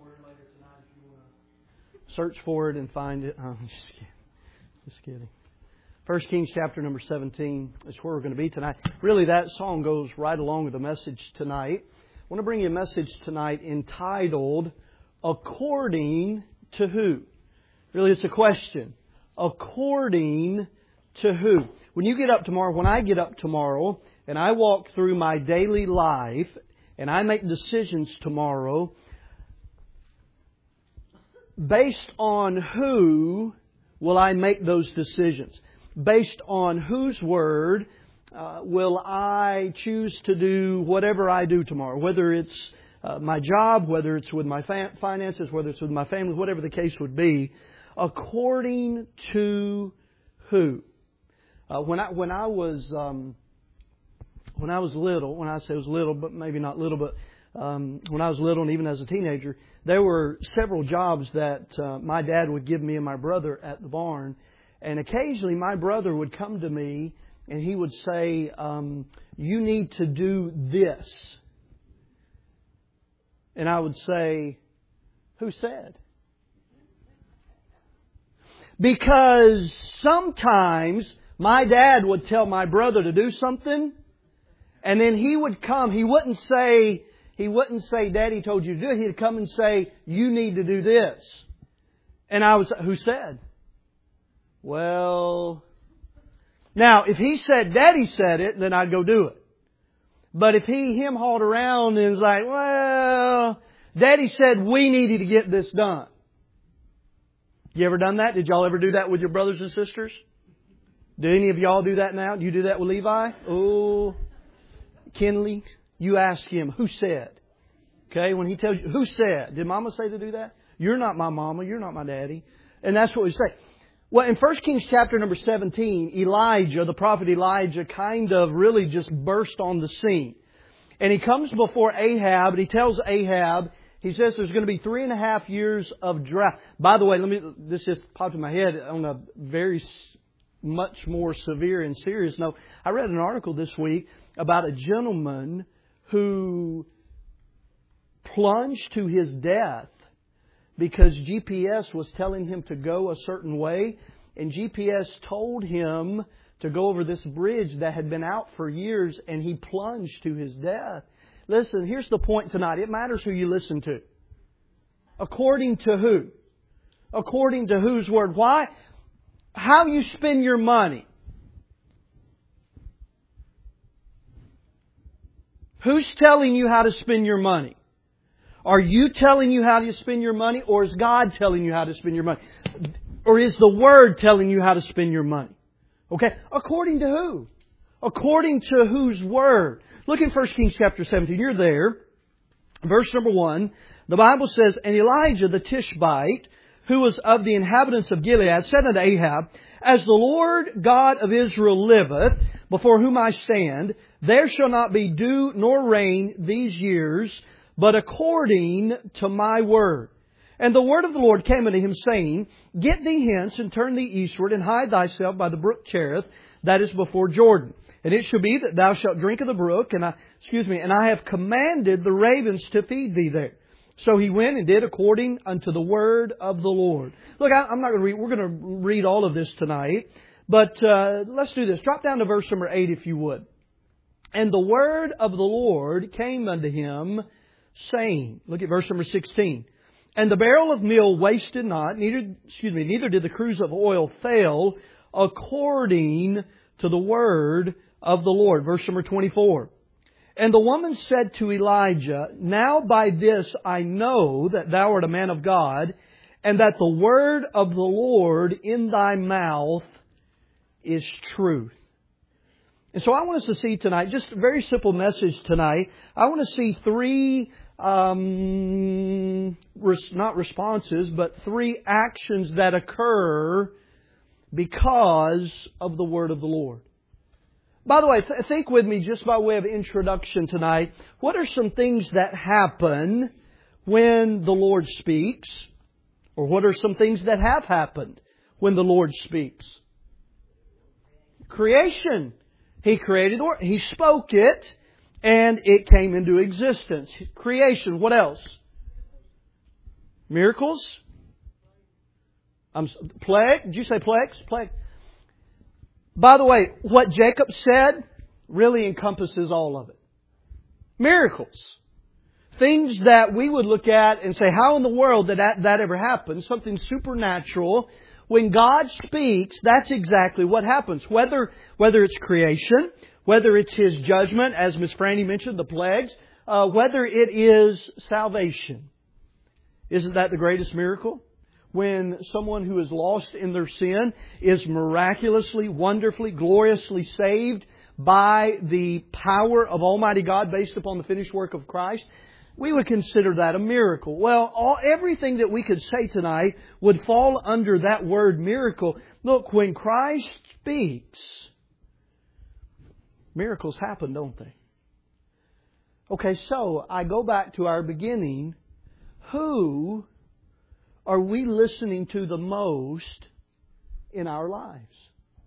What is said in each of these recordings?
word later tonight if you want to search for it and find it. Oh, just kidding. 1 Kings chapter number 17 is where we're going to be tonight. Really, that song goes right along with the message tonight. I want to bring you a message tonight entitled, According to Who? Really, it's a question. According to who? When you get up tomorrow, when I get up tomorrow, and I walk through my daily life, and I make decisions tomorrow, based on who will I make those decisions? Based on whose word will I choose to do whatever I do tomorrow? Whether it's my job, whether it's with my finances, whether it's with my family, whatever the case would be. According to who? When I was little, when I say I was little, but maybe not little, but when I was little and even as a teenager, there were several jobs that my dad would give me and my brother at the barn. And occasionally my brother would come to me and he would say, you need to do this. And I would say, who said? Because sometimes my dad would tell my brother to do something, and then he would come. He wouldn't say, Daddy told you to do it. He'd come and say, you need to do this. And I was, who said? Well, now if he said Daddy said it, then I'd go do it. But if him hauled around and was like, well, Daddy said we needed to get this done. You ever done that? Did y'all ever do that with your brothers and sisters? Do any of y'all do that now? Do you do that with Levi? Oh, Kinley, you ask him, who said? Okay, when he tells you, who said? Did Mama say to do that? You're not my mama, you're not my daddy. And that's what we say. Well, in 1 Kings chapter number 17, Elijah, the prophet Elijah, kind of really just burst on the scene. And he comes before Ahab and he tells Ahab, he says there's going to be 3.5 years of drought. By the way, this just popped in my head on a very much more severe and serious note. I read an article this week about a gentleman who plunged to his death because GPS was telling him to go a certain way, and GPS told him to go over this bridge that had been out for years, and he plunged to his death. Listen, here's the point tonight. It matters who you listen to. According to who? According to whose word? Why? How you spend your money. Who's telling you how to spend your money? Are you telling you how to spend your money, or is God telling you how to spend your money? Or is the Word telling you how to spend your money? Okay, according to who? According to whose Word? Look in 1 Kings chapter 17. You're there. Verse number 1. The Bible says, And Elijah the Tishbite, who was of the inhabitants of Gilead, said unto Ahab, As the Lord God of Israel liveth, before whom I stand, there shall not be dew nor rain these years, but according to my word. And the word of the Lord came unto him, saying, Get thee hence, and turn thee eastward, and hide thyself by the brook Cherith, that is before Jordan. And it shall be that thou shalt drink of the brook, and I have commanded the ravens to feed thee there. So he went and did according unto the word of the Lord. Look, I'm not going to read. We're going to read all of this tonight. But let's do this. Drop down to verse number 8 if you would. And the word of the Lord came unto him, saying, look at verse number 16. And the barrel of meal wasted not, neither did the cruse of oil fail, according to the word of the Lord. Verse number 24. And the woman said to Elijah, Now by this I know that thou art a man of God, and that the word of the Lord in thy mouth is truth. And so I want us to see tonight, just a very simple message tonight. I want to see three, not responses, but three actions that occur because of the word of the Lord. By the way, think with me just by way of introduction tonight. What are some things that happen when the Lord speaks? Or what are some things that have happened when the Lord speaks? Creation. He created, or He spoke it, and it came into existence. Creation. What else? Miracles? Plague? Did you say plagues? Plague. By the way, what Jacob said really encompasses all of it. Miracles. Things that we would look at and say, how in the world did that ever happen? Something supernatural. When God speaks, that's exactly what happens. Whether it's creation, whether it's His judgment, as Miss Franny mentioned, the plagues, whether it is salvation. Isn't that the greatest miracle? When someone who is lost in their sin is miraculously, wonderfully, gloriously saved by the power of Almighty God based upon the finished work of Christ, we would consider that a miracle. Well, everything that we could say tonight would fall under that word miracle. Look, when Christ speaks, miracles happen, don't they? Okay, so I go back to our beginning. Who are we listening to the most in our lives?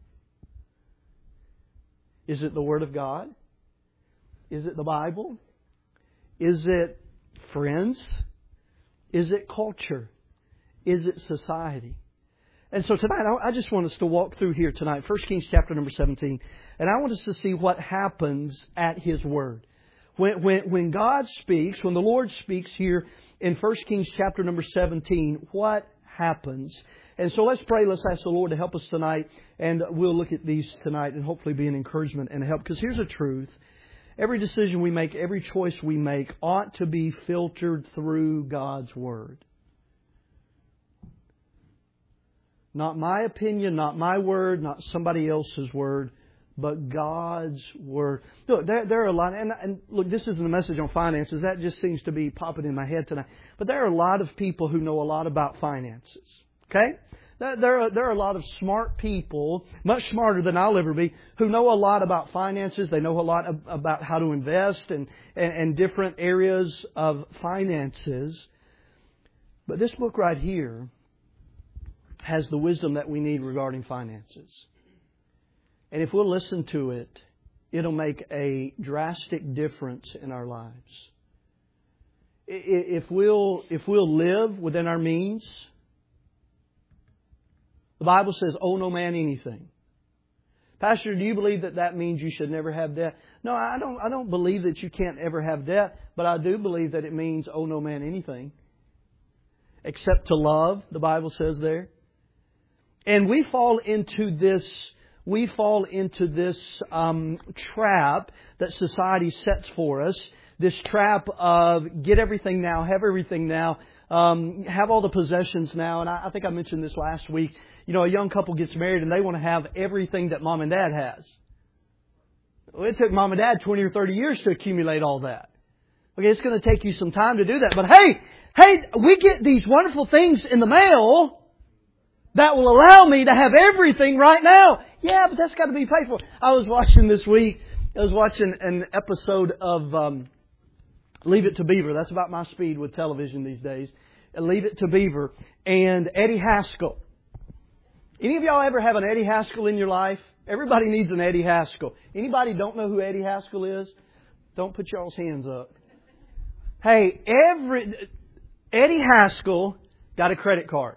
Is it the Word of God? Is it the Bible? Is it friends? Is it culture? Is it society? And so tonight, I just want us to walk through here tonight, 1 Kings chapter number 17. And I want us to see what happens at His Word. When God speaks, when the Lord speaks here in 1 Kings chapter number 17, what happens? And so let's pray. Let's ask the Lord to help us tonight. And we'll look at these tonight and hopefully be an encouragement and a help. Because here's the truth. Every decision we make, every choice we make ought to be filtered through God's Word. Not my opinion, not my word, not somebody else's word, but God's Word. Look, there are a lot, and look, this isn't a message on finances. That just seems to be popping in my head tonight. But there are a lot of people who know a lot about finances. Okay? There are a lot of smart people, much smarter than I'll ever be, who know a lot about finances. They know a lot about how to invest and different areas of finances. But this book right here has the wisdom that we need regarding finances. And if we'll listen to it, it'll make a drastic difference in our lives. If we'll live within our means. The Bible says, owe no man anything. Pastor, do you believe that means you should never have debt? No, I don't believe that you can't ever have debt, but I do believe that it means owe no man anything. Except to love, the Bible says there. And we fall into this trap that society sets for us. This trap of get everything now, have everything now, have all the possessions now. And I think I mentioned this last week. You know, a young couple gets married and they want to have everything that mom and dad has. Well, it took mom and dad 20 or 30 years to accumulate all that. Okay, it's going to take you some time to do that. But hey, we get these wonderful things in the mail that will allow me to have everything right now. Yeah, but that's got to be paid for. I was watching this week, an episode of Leave It to Beaver. That's about my speed with television these days. Leave It to Beaver. And Eddie Haskell. Any of y'all ever have an Eddie Haskell in your life? Everybody needs an Eddie Haskell. Anybody don't know who Eddie Haskell is? Don't put y'all's hands up. Hey, Eddie Haskell got a credit card.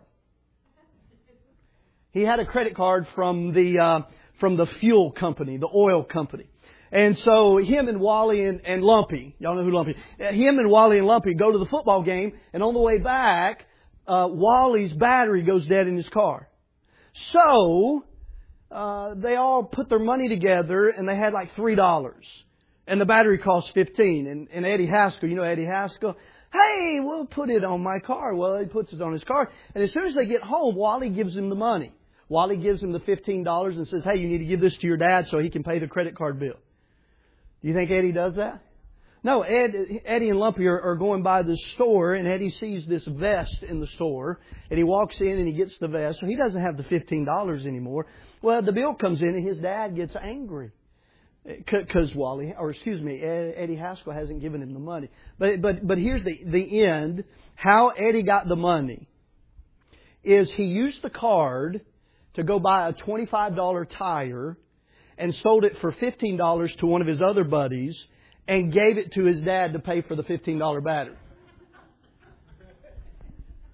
He had a credit card from the fuel company, the oil company. And so him and Wally and Lumpy, y'all know who Lumpy is. Him and Wally and Lumpy go to the football game, and on the way back, Wally's battery goes dead in his car. So they all put their money together, and they had like $3. And the battery cost $15. And Eddie Haskell, you know Eddie Haskell? Hey, we'll put it on my car. Well, he puts it on his car. And as soon as they get home, Wally gives him the money. Wally gives him the $15 and says, hey, you need to give this to your dad so he can pay the credit card bill. Do you think Eddie does that? No, Eddie and Lumpy are going by the store, and Eddie sees this vest in the store, and he walks in and he gets the vest. So he doesn't have the $15 anymore. Well, the bill comes in, and his dad gets angry. Because Eddie Haskell hasn't given him the money. But here's the end. How Eddie got the money is he used the card to go buy a $25 tire and sold it for $15 to one of his other buddies and gave it to his dad to pay for the $15 battery.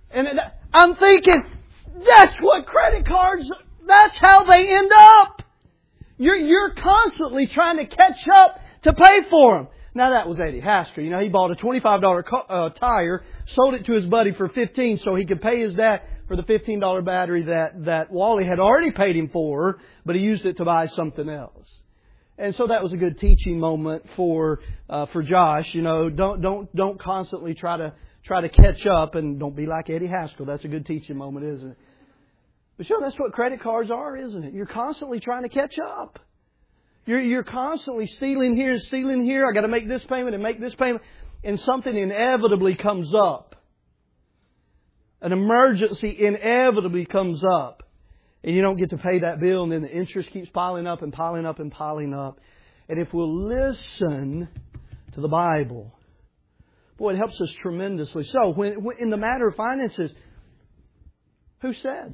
And I'm thinking, that's what credit cards, that's how they end up. You're constantly trying to catch up to pay for them. Now that was Eddie Hasker. You know, he bought a $25 tire, sold it to his buddy for $15 so he could pay his dad for the $15 battery that Wally had already paid him for, but he used it to buy something else. And so that was a good teaching moment for Josh. You know, don't constantly try to catch up, and don't be like Eddie Haskell. That's a good teaching moment, isn't it? But sure, that's what credit cards are, isn't it? You're constantly trying to catch up. You're constantly stealing here and stealing here. I got to make this payment and make this payment, and something inevitably comes up. An emergency inevitably comes up. And you don't get to pay that bill, and then the interest keeps piling up and piling up and piling up. And if we'll listen to the Bible, boy, it helps us tremendously. So, when in the matter of finances, who said?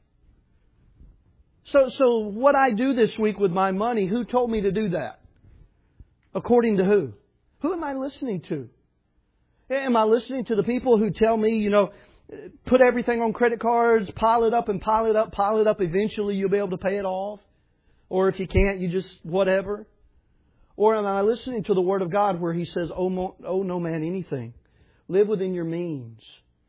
So what I do this week with my money, who told me to do that? According to who? Who am I listening to? Am I listening to the people who tell me, you know, put everything on credit cards, pile it up and pile it up, pile it up. Eventually you'll be able to pay it off. Or if you can't, you just whatever. Or am I listening to the Word of God where He says, owe no man anything. Live within your means.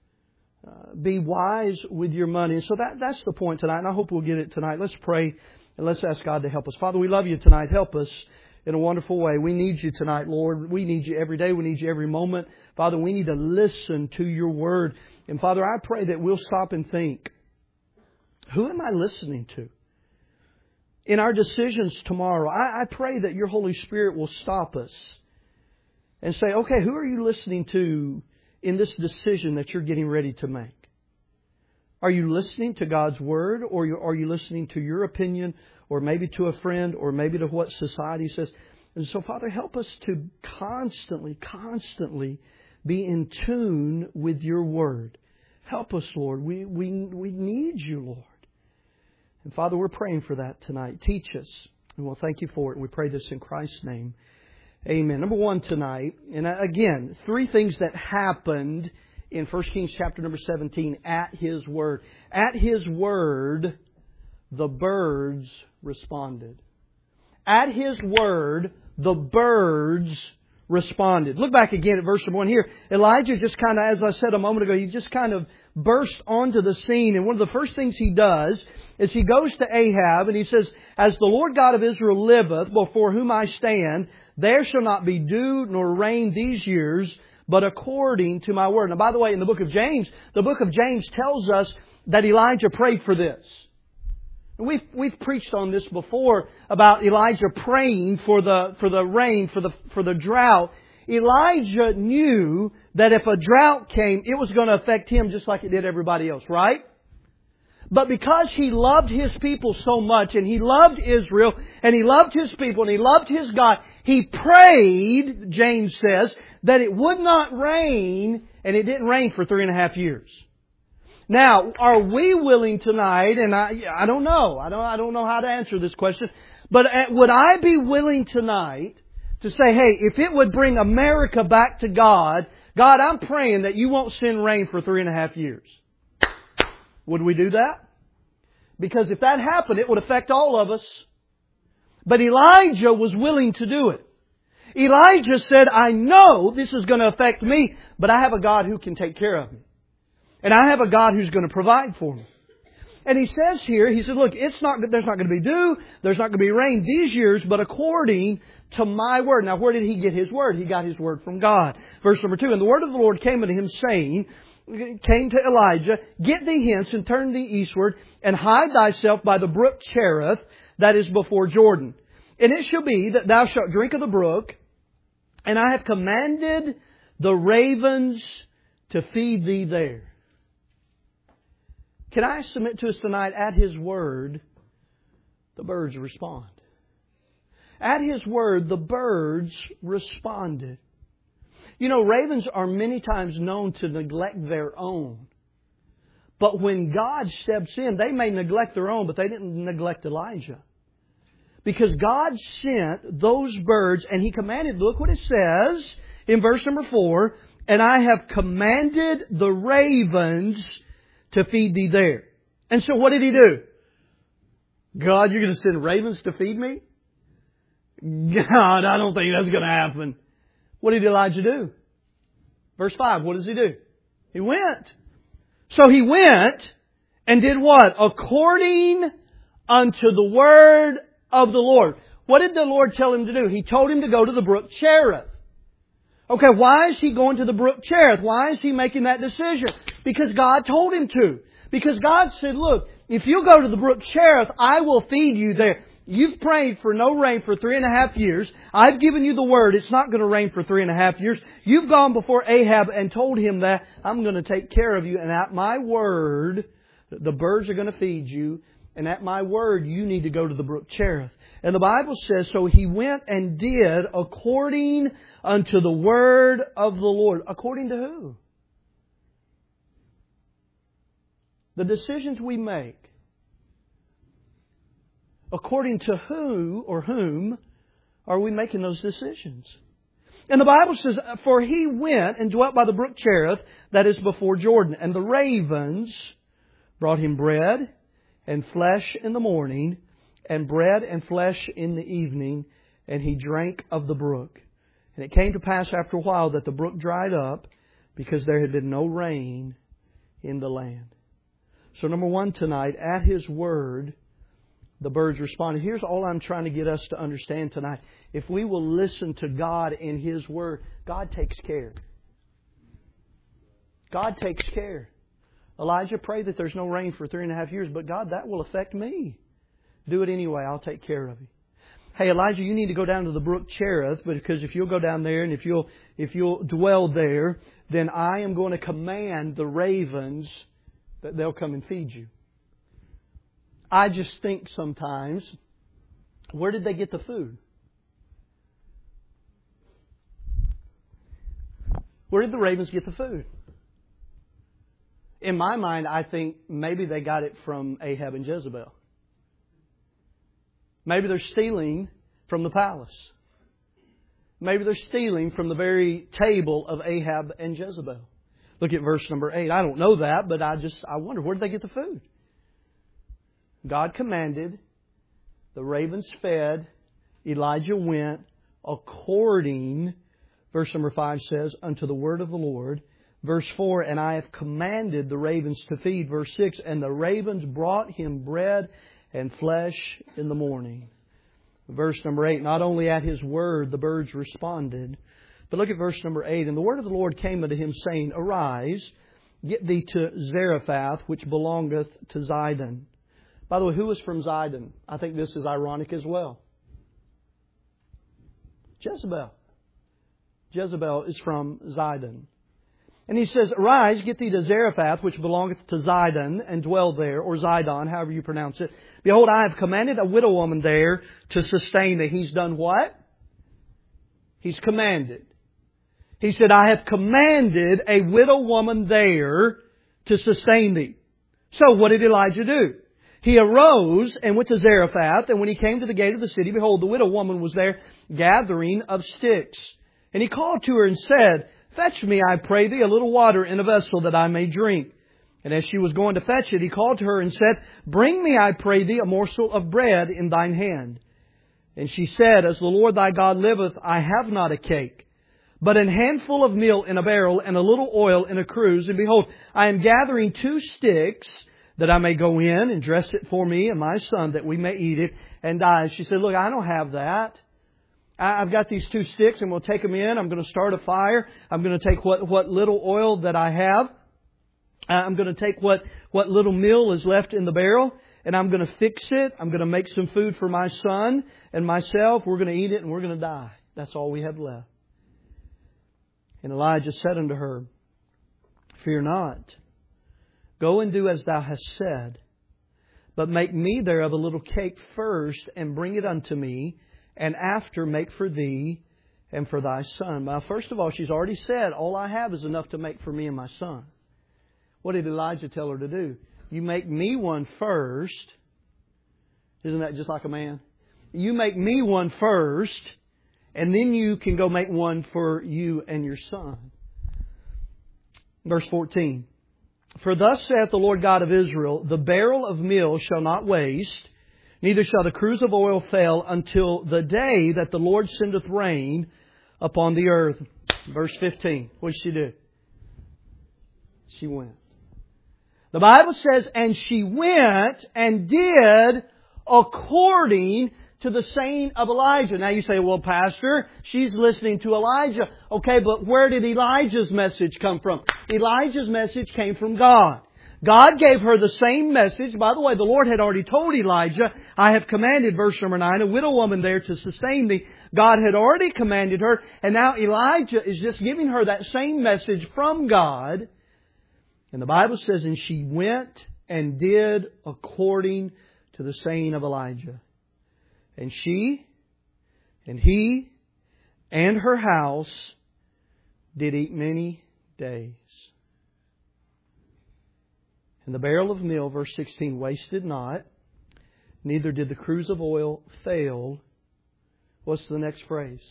Be wise with your money. And so that's the point tonight, and I hope we'll get it tonight. Let's pray and let's ask God to help us. Father, we love You tonight. Help us in a wonderful way. We need You tonight, Lord. We need You every day. We need You every moment. Father, we need to listen to Your Word. And Father, I pray that we'll stop and think, who am I listening to? In our decisions tomorrow, I pray that Your Holy Spirit will stop us and say, okay, who are you listening to in this decision that you're getting ready to make? Are you listening to God's Word, or are you listening to your opinion, or maybe to a friend, or maybe to what society says? And so, Father, help us to constantly be in tune with Your Word. Help us, Lord. We need You, Lord. And Father, we're praying for that tonight. Teach us. And we'll thank You for it. We pray this in Christ's name. Amen. Number one tonight, and again, three things that happened in 1 Kings chapter number 17 at His Word. At His Word, the birds responded. At His Word, the birds responded. Look back again at verse 1 here. Elijah just kind of, as I said a moment ago, he just kind of burst onto the scene. And one of the first things he does is he goes to Ahab and he says, as the Lord God of Israel liveth, before whom I stand, there shall not be dew nor rain these years, but according to my word. Now, by the way, in the book of James tells us that Elijah prayed for this. We've preached on this before about Elijah praying for the rain, for the drought. Elijah knew that if a drought came, it was going to affect him just like it did everybody else, right? But because he loved his people so much, and he loved Israel, and he loved his people, and he loved his God, he prayed, James says, that it would not rain, and it didn't rain for 3.5 years. Now, are we willing tonight, and I don't know. I don't know how to answer this question. But would I be willing tonight to say, hey, if it would bring America back to God, God, I'm praying that You won't send rain for 3.5 years. Would we do that? Because if that happened, it would affect all of us. But Elijah was willing to do it. Elijah said, I know this is going to affect me, but I have a God who can take care of me. And I have a God who's going to provide for me. And he says here, he said, look, there's not going to be dew, there's not going to be rain these years, but according to my word. Now, where did he get his word? He got his word from God. Verse number 2, and the word of the Lord came unto him, came to Elijah, get thee hence and turn thee eastward, and hide thyself by the brook Cherith, that is before Jordan. And it shall be that thou shalt drink of the brook, and I have commanded the ravens to feed thee there. Can I submit to us tonight, at His Word, the birds respond. At His Word, the birds responded. You know, ravens are many times known to neglect their own. But when God steps in, they may neglect their own, but they didn't neglect Elijah. Because God sent those birds, and He commanded, look what it says in verse number 4, and I have commanded the ravens to feed thee there. And so what did he do? God, you're going to send ravens to feed me? God, I don't think that's going to happen. What did Elijah do? Verse 5, what does he do? He went. So he went and did what? According unto the word of the Lord. What did the Lord tell him to do? He told him to go to the brook Cherith. Okay, why is he going to the brook Cherith? Why is he making that decision? Because God told him to. Because God said, look, if you go to the brook Cherith, I will feed you there. You've prayed for no rain for 3.5 years. I've given you the word. It's not going to rain for 3.5 years. You've gone before Ahab and told him that I'm going to take care of you. And at my word, the birds are going to feed you. And at my word, you need to go to the brook Cherith. And the Bible says, so he went and did according unto the word of the Lord. According to who? The decisions we make. According to who or whom are we making those decisions? And the Bible says, for he went and dwelt by the brook Cherith, that is before Jordan. And the ravens brought him bread and flesh in the morning, and bread and flesh in the evening, and he drank of the brook. And it came to pass after a while that the brook dried up, because there had been no rain in the land. So number one tonight, at His word, the birds responded. Here's all I'm trying to get us to understand tonight. If we will listen to God in His word, God takes care. God takes care. Elijah prayed that there's no rain for 3.5 years, but God, that will affect me. Do it anyway. I'll take care of you. Hey, Elijah, you need to go down to the brook Cherith, because if you'll go down there and if you'll dwell there, then I am going to command the ravens that they'll come and feed you. I just think sometimes, where did they get the food? Where did the ravens get the food? In my mind, I think maybe they got it from Ahab and Jezebel. Maybe they're stealing from the palace. Maybe they're stealing from the very table of Ahab and Jezebel. Look at verse number 8. I don't know that, but I wonder, where did they get the food? God commanded, the ravens fed, Elijah went according, verse number 5 says, unto the word of the Lord. Verse 4, and I have commanded the ravens to feed. Verse 6, and the ravens brought him bread and flesh in the morning. Verse number 8, not only at His word the birds responded, but look at verse number 8. And the word of the Lord came unto him, saying, Arise, get thee to Zarephath, which belongeth to Zidon. By the way, who was from Zidon? I think this is ironic as well. Jezebel. Jezebel is from Zidon. And he says, Arise, get thee to Zarephath, which belongeth to Zidon, and dwell there, or Zidon, however you pronounce it. Behold, I have commanded a widow woman there to sustain thee. He's done what? He's commanded. He said, I have commanded a widow woman there to sustain thee. So what did Elijah do? He arose and went to Zarephath, and when he came to the gate of the city, behold, the widow woman was there gathering of sticks. And he called to her and said, Fetch me, I pray thee, a little water in a vessel that I may drink. And as she was going to fetch it, he called to her and said, Bring me, I pray thee, a morsel of bread in thine hand. And she said, As the Lord thy God liveth, I have not a cake, but an handful of meal in a barrel, and a little oil in a cruse. And behold, I am gathering 2 sticks, that I may go in and dress it for me and my son, that we may eat it and die. She said, Look, I don't have that. I've got these 2 sticks, and we'll take them in. I'm going to start a fire. I'm going to take what little oil that I have. I'm going to take what little meal is left in the barrel, and I'm going to fix it. I'm going to make some food for my son and myself. We're going to eat it, and we're going to die. That's all we have left. And Elijah said unto her, Fear not. Go and do as thou hast said. But make me thereof a little cake first, and bring it unto me, and after make for thee and for thy son. Now, first of all, she's already said, all I have is enough to make for me and my son. What did Elijah tell her to do? You make me one first. Isn't that just like a man? You make me one first, and then you can go make one for you and your son. Verse 14. For thus saith the Lord God of Israel, the barrel of meal shall not waste, neither shall the cruse of oil fail until the day that the Lord sendeth rain upon the earth. Verse 15. What did she do? She went. The Bible says, and she went and did according to the saying of Elijah. Now you say, well, Pastor, she's listening to Elijah. Okay, but where did Elijah's message come from? Elijah's message came from God. God gave her the same message. By the way, the Lord had already told Elijah, I have commanded, verse number 9, a widow woman there to sustain thee. God had already commanded her, and now Elijah is just giving her that same message from God. And the Bible says, and she went and did according to the saying of Elijah. And she, and he, and her house did eat many days. And the barrel of meal, verse 16, wasted not, neither did the cruse of oil fail. What's the next phrase?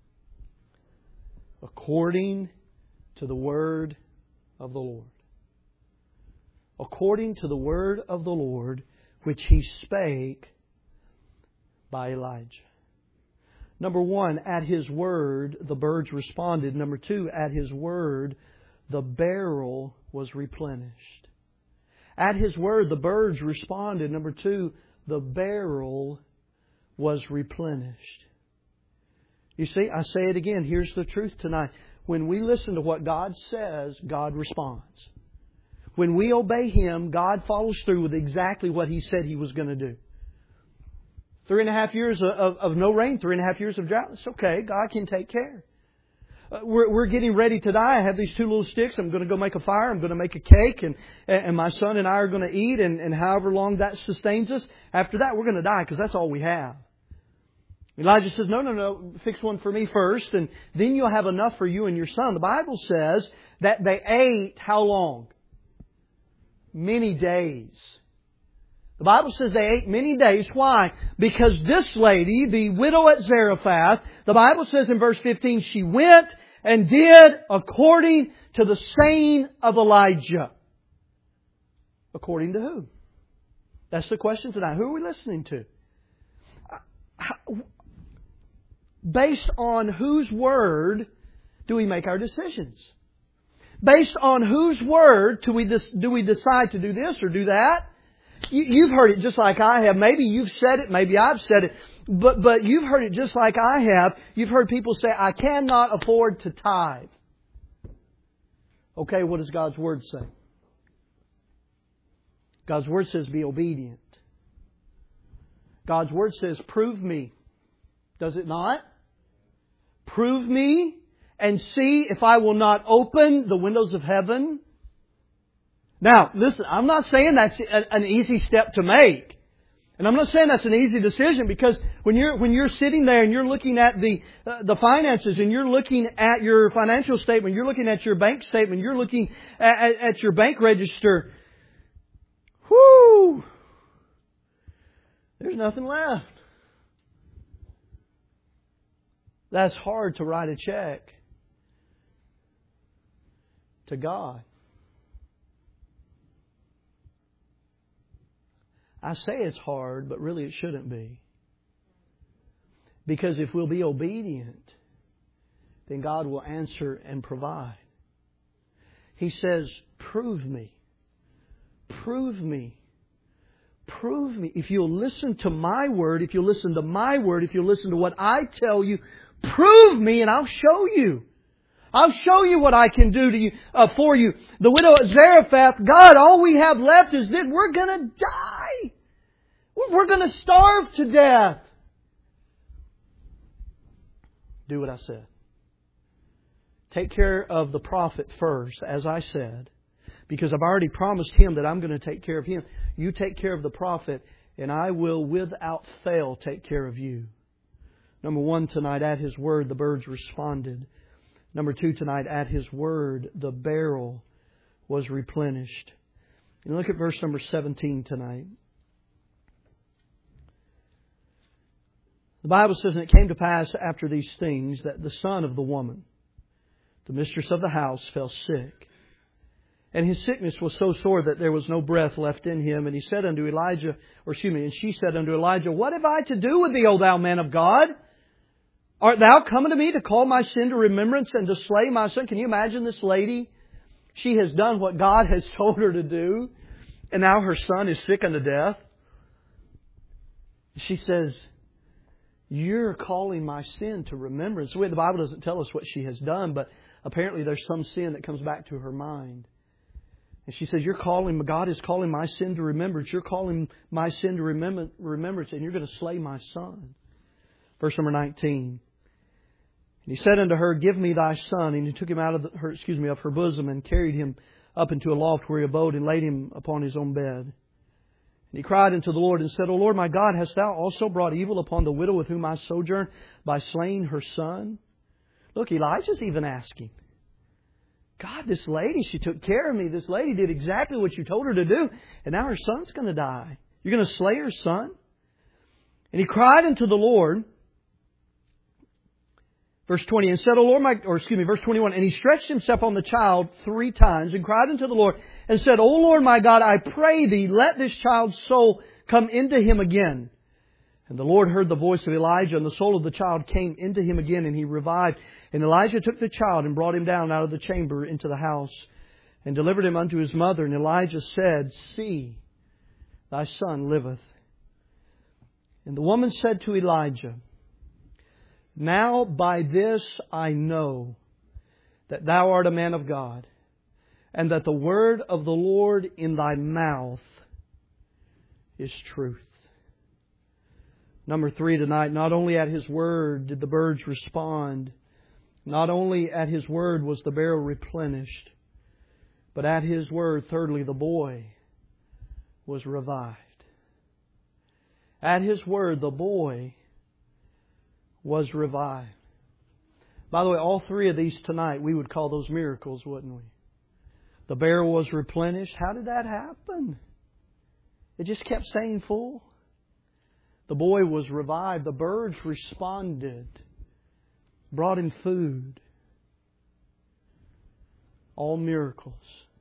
According to the word of the Lord. According to the word of the Lord, which He spake by Elijah. Number one, at His word, the birds responded. Number two, at His word, the barrel was replenished. At His word, the birds responded. Number two, the barrel was replenished. You see, I say it again. Here's the truth tonight. When we listen to what God says, God responds. When we obey Him, God follows through with exactly what He said He was going to do. 3.5 years of no rain, 3.5 years of drought. It's okay. God can take care. We're getting ready to die. I have these 2 little sticks. I'm going to go make a fire. I'm going to make a cake. And my son and I are going to eat. And however long that sustains us, after that we're going to die because that's all we have. Elijah says, no. Fix one for me first. And then you'll have enough for you and your son. The Bible says that they ate how long? Many days. The Bible says they ate many days. Why? Because this lady, the widow at Zarephath, the Bible says in verse 15, she went and did according to the saying of Elijah. According to who? That's the question tonight. Who are we listening to? Based on whose word do we make our decisions? Based on whose word do we decide to do this or do that? You've heard it just like I have. Maybe you've said it. Maybe I've said it. But you've heard it just like I have. You've heard people say, I cannot afford to tithe. Okay, what does God's Word say? God's Word says be obedient. God's Word says prove me. Does it not? Prove me and see if I will not open the windows of heaven. Now, listen, I'm not saying that's an easy step to make. And I'm not saying that's an easy decision because when you're sitting there and you're looking at the finances and you're looking at your financial statement, you're looking at your bank statement, you're looking at your bank register, whoo, there's nothing left. That's hard to write a check to God. I say it's hard, but really it shouldn't be. Because if we'll be obedient, then God will answer and provide. He says, prove me. Prove me. Prove me. If you'll listen to my word, if you'll listen to my word, if you'll listen to what I tell you, prove me and I'll show you. I'll show you what I can do to you for you. The widow at Zarephath, God, all we have left is that we're going to die. We're going to starve to death. Do what I said. Take care of the prophet first, as I said, because I've already promised him that I'm going to take care of him. You take care of the prophet, and I will without fail take care of you. Number one, tonight, at His word, the birds responded. Number two, tonight, at His word, the barrel was replenished. And look at verse number 17 tonight. The Bible says, and it came to pass after these things that the son of the woman, the mistress of the house, fell sick. And his sickness was so sore that there was no breath left in him. And he said unto Elijah, and she said unto Elijah, What have I to do with thee, O thou man of God? Art thou coming to me to call my sin to remembrance and to slay my son? Can you imagine this lady? She has done what God has told her to do. And now her son is sick unto death. She says, You're calling my sin to remembrance. The Bible doesn't tell us what she has done, but apparently there's some sin that comes back to her mind. And she says, God is calling my sin to remembrance. You're calling my sin to remembrance, and you're going to slay my son. Verse number 19. And he said unto her, Give me thy son. And he took him out of her bosom and carried him up into a loft where he abode and laid him upon his own bed. And he cried unto the Lord and said, O Lord my God, hast thou also brought evil upon the widow with whom I sojourn by slaying her son? Look, Elijah's even asking. God, this lady, she took care of me. This lady did exactly what you told her to do. And now her son's going to die. You're going to slay her son? And he cried unto the Lord. Verse 20, and said, verse 21, and he stretched himself on the child 3 times and cried unto the Lord and said, O Lord my God, I pray thee, let this child's soul come into him again. And the Lord heard the voice of Elijah, and the soul of the child came into him again, and he revived. And Elijah took the child and brought him down out of the chamber into the house and delivered him unto his mother. And Elijah said, See, thy son liveth. And the woman said to Elijah, Now by this I know that thou art a man of God, and that the word of the Lord in thy mouth is truth. Number 3 tonight, not only at His word did the birds respond, not only at His word was the barrel replenished, but at His word, thirdly, the boy was revived. At His word, the boy was revived. By the way, all 3 of these tonight, we would call those miracles, wouldn't we? The barrel was replenished. How did that happen? It just kept staying full. The boy was revived. The birds responded. Brought him food. All miracles.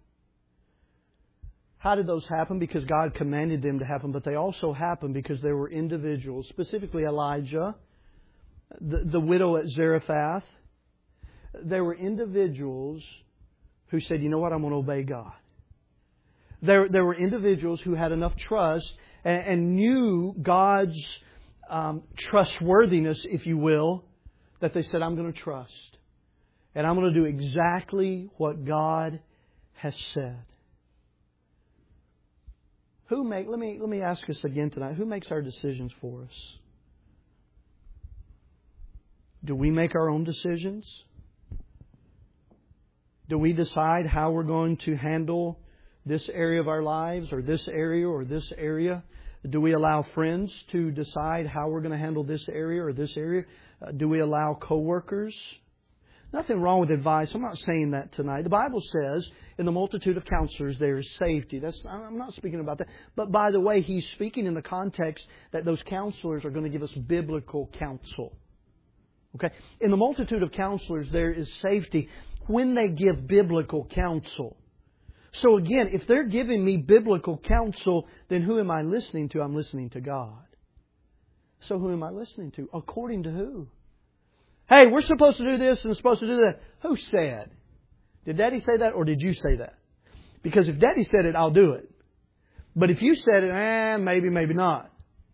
How did those happen? Because God commanded them to happen. But they also happened because there were individuals, specifically Elijah, the widow at Zarephath. There were individuals who said, You know what? I'm going to obey God. There were individuals who had enough trust and knew God's trustworthiness, if you will, that they said, I'm going to trust. And I'm going to do exactly what God has said. Let me ask us again tonight, who makes our decisions for us? Do we make our own decisions? Do we decide how we're going to handle this area of our lives, or this area, or this area? Do we allow friends to decide how we're going to handle this area or this area? Do we allow coworkers? Nothing wrong with advice. I'm not saying that tonight. The Bible says, in the multitude of counselors there is safety. I'm not speaking about that. But by the way, He's speaking in the context that those counselors are going to give us biblical counsel. Okay? In the multitude of counselors there is safety when they give biblical counsel. So again, if they're giving me biblical counsel, then who am I listening to? I'm listening to God. So who am I listening to? According to who? Hey, we're supposed to do this and supposed to do that. Who said? Did Daddy say that, or did you say that? Because if Daddy said it, I'll do it. But if you said it, maybe, maybe not.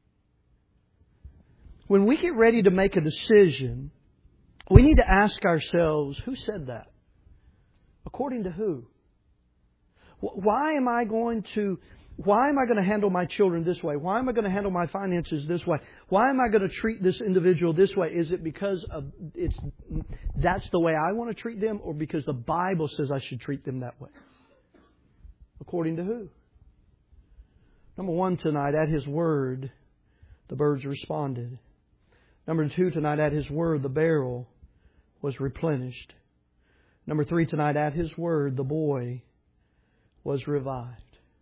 When we get ready to make a decision, we need to ask ourselves, who said that? According to who? Why am I going to handle my children this way? Why am I going to handle my finances this way? Why am I going to treat this individual this way? Is it because that's the way I want to treat them, or because the Bible says I should treat them that way? According to who? Number 1 tonight, at His word, the birds responded. Number 2 tonight, at His word, the barrel was replenished. Number 3 tonight, at His word, the boy was revived.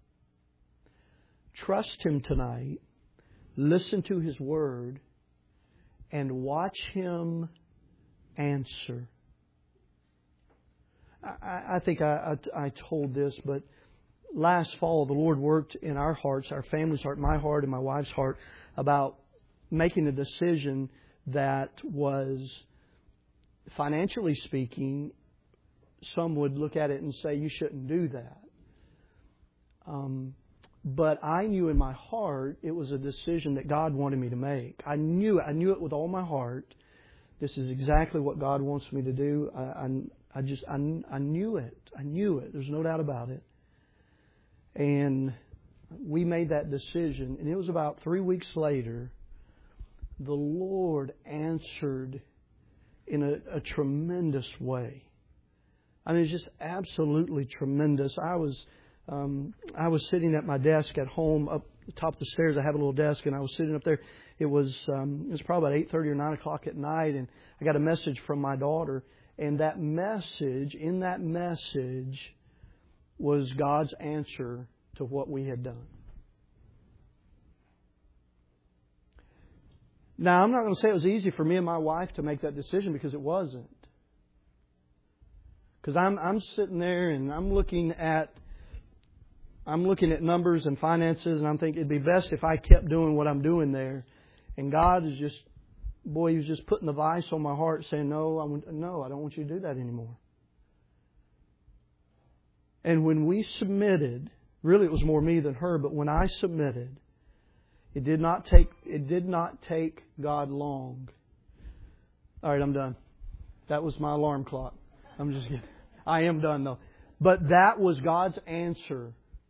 Trust Him tonight. Listen to His word and watch Him answer. I think I told this, but last fall the Lord worked in our hearts, our family's heart, my heart and my wife's heart, about making a decision that was, financially speaking, some would look at it and say, you shouldn't do that. But I knew in my heart it was a decision that God wanted me to make. I knew it. I knew it with all my heart. This is exactly what God wants me to do. I knew it. I knew it. There's no doubt about it. And we made that decision. And it was about 3 weeks later, the Lord answered in a tremendous way. I mean, it's just absolutely tremendous. I was sitting at my desk at home up the top of the stairs. I have a little desk, and I was sitting up there. It was probably about 8:30 or 9 o'clock at night, and I got a message from my daughter. And in that message was God's answer to what we had done. Now, I'm not going to say it was easy for me and my wife to make that decision, because it wasn't. Because I'm sitting there and I'm looking at numbers and finances, and I'm thinking it'd be best if I kept doing what I'm doing there. And God is just, He was just putting the vice on my heart, saying, no, I don't want you to do that anymore. And when we submitted, really it was more me than her, but when I submitted, it did not take God long. All right, I'm done. That was my alarm clock. I'm just kidding. I am done though. But that was God's answer.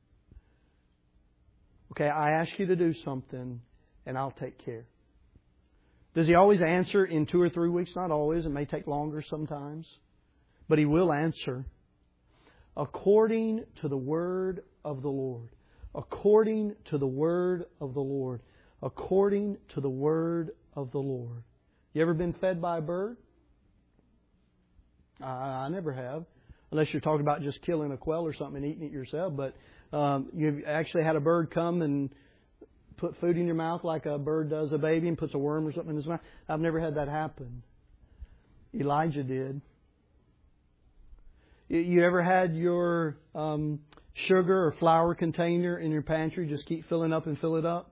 Okay, I ask you to do something, and I'll take care. Does He always answer in 2 or 3 weeks? Not always. It may take longer sometimes. But He will answer according to the word of the Lord. According to the word of the Lord. According to the word of the Lord. You ever been fed by a bird? I never have. Unless you're talking about just killing a quail or something and eating it yourself. But you've actually had a bird come and put food in your mouth like a bird does a baby and puts a worm or something in his mouth. I've never had that happen. Elijah did. You ever had your sugar or flour container in your pantry just keep filling up and fill it up?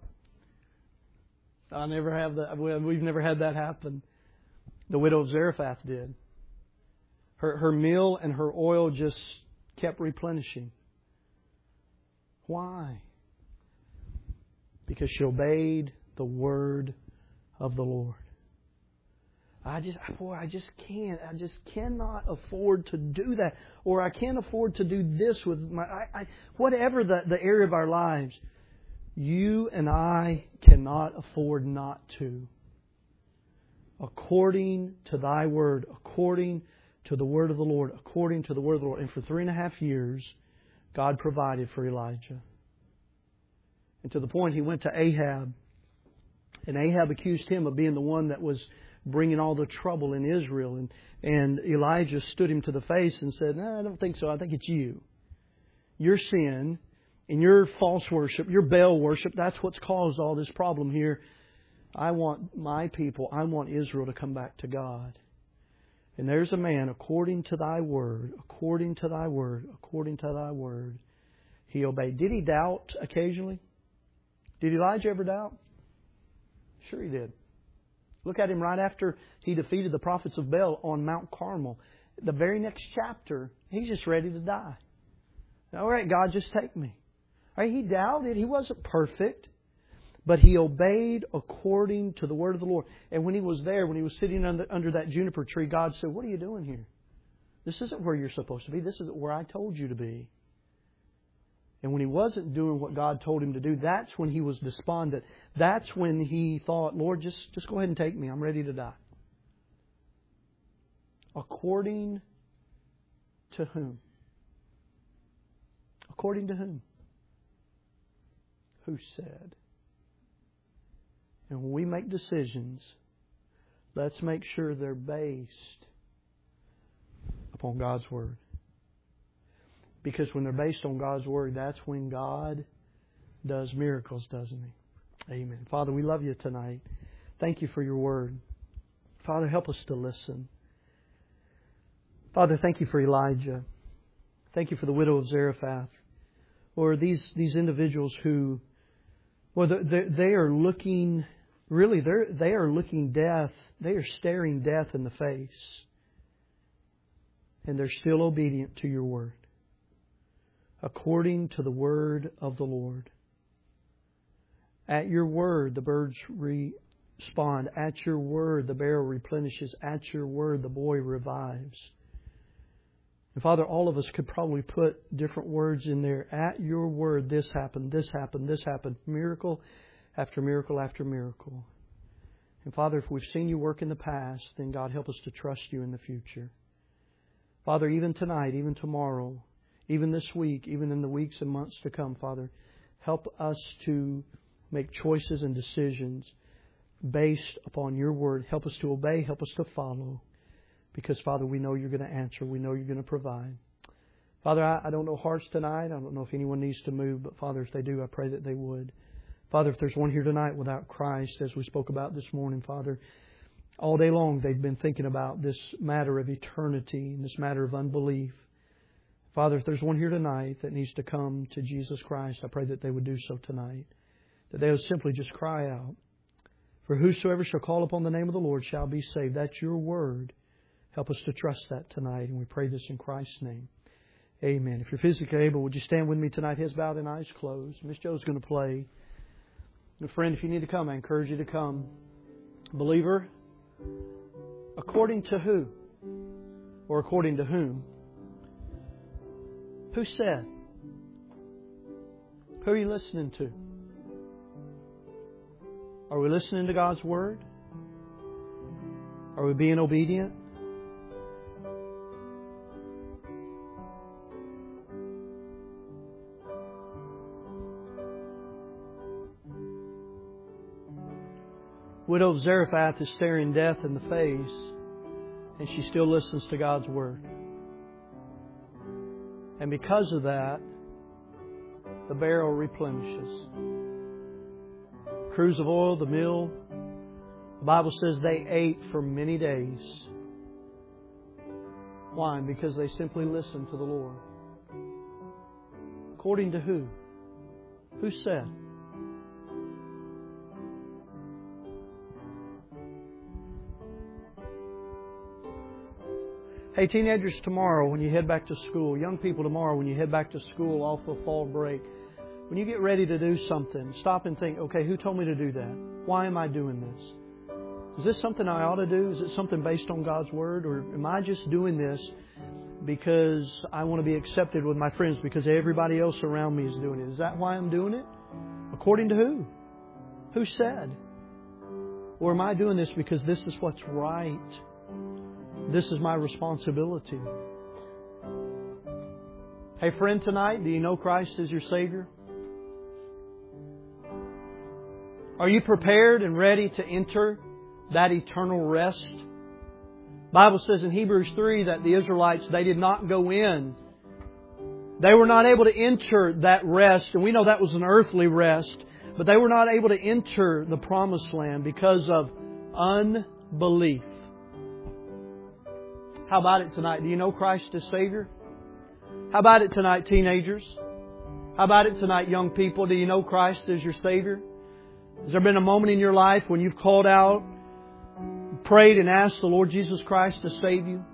I never have that. We've never had that happen. The widow of Zarephath did. Her meal and her oil just kept replenishing. Why? Because she obeyed the word of the Lord. I just cannot afford to do that. Or I can't afford to do this with my... whatever the area of our lives, you and I cannot afford not to. According to Thy word, according to the word of the Lord, according to the word of the Lord. And for 3.5 years, God provided for Elijah. And to the point he went to Ahab. And Ahab accused him of being the one that was bringing all the trouble in Israel. And Elijah stood him to the face and said, "No, I don't think so. I think it's you. Your sin and your false worship, your Baal worship, that's what's caused all this problem here. I want my people, I want Israel to come back to God. And there's a man, according to Thy word, according to Thy word, according to Thy word, he obeyed." Did he doubt occasionally? Did Elijah ever doubt? Sure he did. Look at him right after he defeated the prophets of Baal on Mount Carmel. The very next chapter, he's just ready to die. All right, God, just take me. All right, he doubted. He wasn't perfect. But he obeyed according to the word of the Lord. And when he was there, when he was sitting under that juniper tree, God said, "What are you doing here? This isn't where you're supposed to be. This isn't where I told you to be." And when he wasn't doing what God told him to do, that's when he was despondent. That's when he thought, "Lord, just go ahead and take me. I'm ready to die." According to whom? According to whom? Who said? And when we make decisions, let's make sure they're based upon God's Word. Because when they're based on God's Word, that's when God does miracles, doesn't He? Amen. Father, we love You tonight. Thank You for Your Word. Father, help us to listen. Father, thank You for Elijah. Thank You for the widow of Zarephath. Or these individuals who, well, they are looking, really, they are looking death, they are staring death in the face. And they're still obedient to Your Word. According to the Word of the Lord. At Your Word, the birds respond. At Your Word, the barrel replenishes. At Your Word, the boy revives. And Father, all of us could probably put different words in there. At Your Word, this happened, this happened, this happened. Miracle after miracle after miracle. And Father, if we've seen You work in the past, then God, help us to trust You in the future. Father, even tonight, even tomorrow, even this week, even in the weeks and months to come, Father, help us to make choices and decisions based upon Your Word. Help us to obey, help us to follow. Because, Father, we know You're going to answer. We know You're going to provide. Father, I don't know hearts tonight. I don't know if anyone needs to move. But, Father, if they do, I pray that they would. Father, if there's one here tonight without Christ, as we spoke about this morning, Father, all day long they've been thinking about this matter of eternity and this matter of unbelief. Father, if there's one here tonight that needs to come to Jesus Christ, I pray that they would do so tonight. That they would simply just cry out. For whosoever shall call upon the name of the Lord shall be saved. That's Your Word. Help us to trust that tonight, and we pray this in Christ's name. Amen. If you're physically able, would you stand with me tonight, heads bowed and eyes closed? Miss Jo's going to play. And friend, if you need to come, I encourage you to come. Believer, according to who? Or according to whom? Who said? Who are you listening to? Are we listening to God's Word? Are we being obedient? Widow of Zarephath is staring death in the face, and she still listens to God's Word. And because of that, the barrel replenishes. Cruse of oil, the meal, the Bible says they ate for many days. Why? Because they simply listened to the Lord. According to who? Who said? Hey, teenagers, tomorrow when you head back to school, young people tomorrow when you head back to school off of fall break, when you get ready to do something, stop and think, okay, who told me to do that? Why am I doing this? Is this something I ought to do? Is it something based on God's Word? Or am I just doing this because I want to be accepted with my friends because everybody else around me is doing it? Is that why I'm doing it? According to who? Who said? Or am I doing this because this is what's right? This is my responsibility. Hey friend, tonight, do you know Christ as your Savior? Are you prepared and ready to enter that eternal rest? The Bible says in Hebrews 3 that the Israelites, they did not go in. They were not able to enter that rest. And we know that was an earthly rest. But they were not able to enter the promised land because of unbelief. How about it tonight? Do you know Christ as Savior? How about it tonight, teenagers? How about it tonight, young people? Do you know Christ as your Savior? Has there been a moment in your life when you've called out, prayed and asked the Lord Jesus Christ to save you?